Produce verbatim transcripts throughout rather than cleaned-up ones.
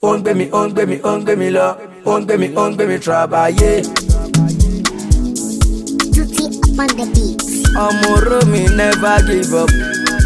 ó ń gbé mi, ó ń gbé mi, ó ń gbé mi lọ, ó ń gbé mi, ó ń gbé mi travailler. Tutti on the beat. Ọmọ oró mi never give up.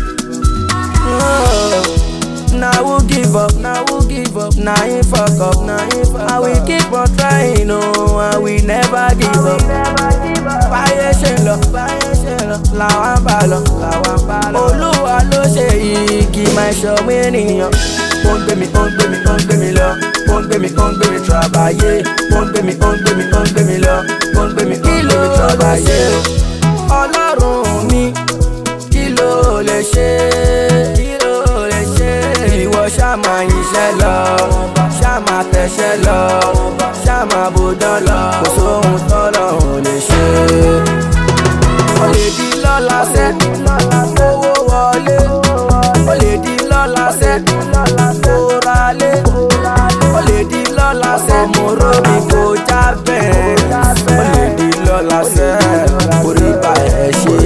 Oh, now who give up, now who give up, now he fuck up, now he fuck up. And we keep on trying, oh, and we never give up. Báyé ṣe lọ, báyé ṣe lọ, làwa ń bá lọ, làwa ń bá lọ. Olúwa ló ṣe yìí kì í máa ṣọmọ ènìyàn. Ó ń gbé mi, ó ń gbé mi, ó ń gbé mi lọ, ó ń gbé mi, ó ń gbé mi travailler. Ó ń gbé mi, ó ń gbé mi, ó ń gbé mi lọ, ó ń gbé mi, ó ń gbé mi travailler. Ọlọ́run mi, kí ló lè ṣe? Kí ló lè ṣe? Ìwọ ṣá máa yìnṣẹ́ lọ, ṣá máa tẹ̀ṣẹ́ lọ, ṣá máa bòdán lọ, kò sóhun tọ́lọ́run lè ṣe. Ó lè di lọ́la sẹ́, owó wọlé. Ó lè di lọ́la sẹ́, kó ralé. Ó lè di lọ́la sẹ́, mo rò mí kó já bẹ́ẹ̀. Ó lè di lọ́la sẹ́, orí bá ẹ ṣe.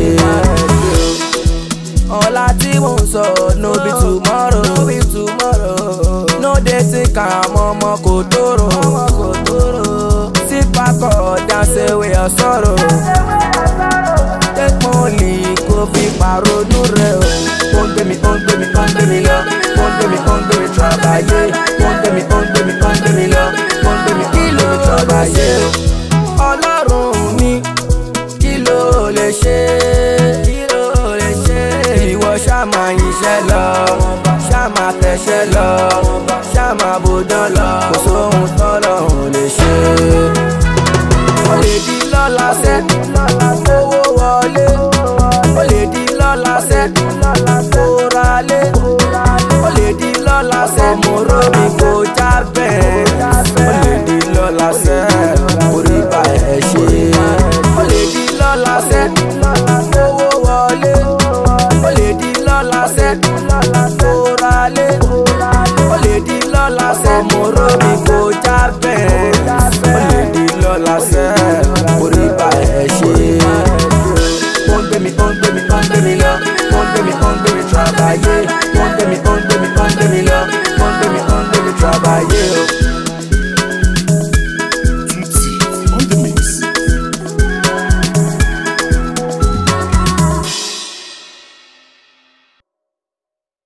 Ọ̀la tí mò ń sọ no be tomorrow, no be tomorrow. No dey think am ọmọ kò tóró, ọmọ kò tóró. Sit back or dance away your sorrow. Take money kó fi pàrọ̀nù rẹ̀ o. Ó ń gbé mi, ó ń gbé mi, ó ń gbé mi lọ. Ó ń gbé mi, ó ń gbé mi travailler. Ó ń gbé mi, ó ń gbé mi, ó ń gbé mi lọ. Ó ń gbé mi, kí ló mi travailler. Ọlọ́run mi, kí ló lè ṣe? Kí ló lè ṣe? Ìwọ ṣá máa yìnṣẹ́ lọ, ṣá máa tẹ̀ṣẹ́ lọ, ṣá máa bòdán lọ, kò sóhun tọ́lọ́run lè ṣe. Ó lè di lọ́la sẹ́, owó wọlé. Ó lè di lọ́la sẹ́, kó ralé. Ó lè di lọ́la sẹ́, mo rò mí kó já bẹ́ẹ̀.